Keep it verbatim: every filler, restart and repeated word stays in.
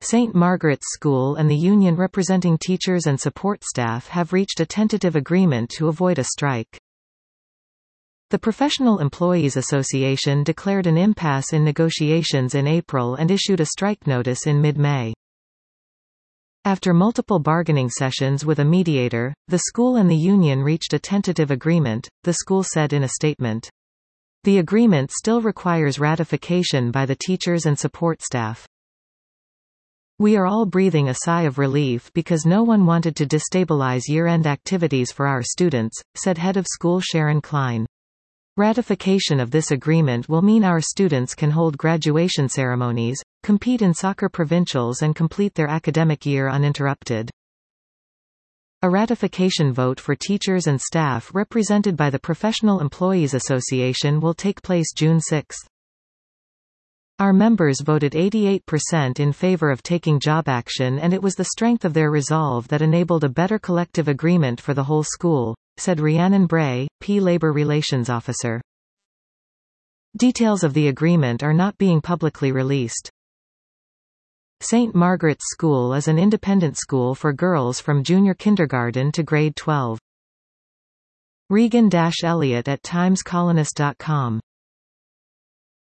Saint Margaret's School and the union representing teachers and support staff have reached a tentative agreement to avoid a strike. The Professional Employees Association declared an impasse in negotiations in April and issued a strike notice in mid-May. After multiple bargaining sessions with a mediator, the school and the union reached a tentative agreement, the school said in a statement. The agreement still requires ratification by the teachers and support staff. We are all breathing a sigh of relief because no one wanted to destabilize year-end activities for our students, said head of school Sharon Klein. Ratification of this agreement will mean our students can hold graduation ceremonies, compete in soccer provincials and complete their academic year uninterrupted. A ratification vote for teachers and staff represented by the Professional Employees Association will take place June sixth. Our members voted eighty-eight percent in favor of taking job action, and it was the strength of their resolve that enabled a better collective agreement for the whole school, said Rhiannon Bray, P. Labor Relations Officer. Details of the agreement are not being publicly released. Saint Margaret's School is an independent school for girls from junior kindergarten to grade twelve. Regan Elliott at times colonist dot com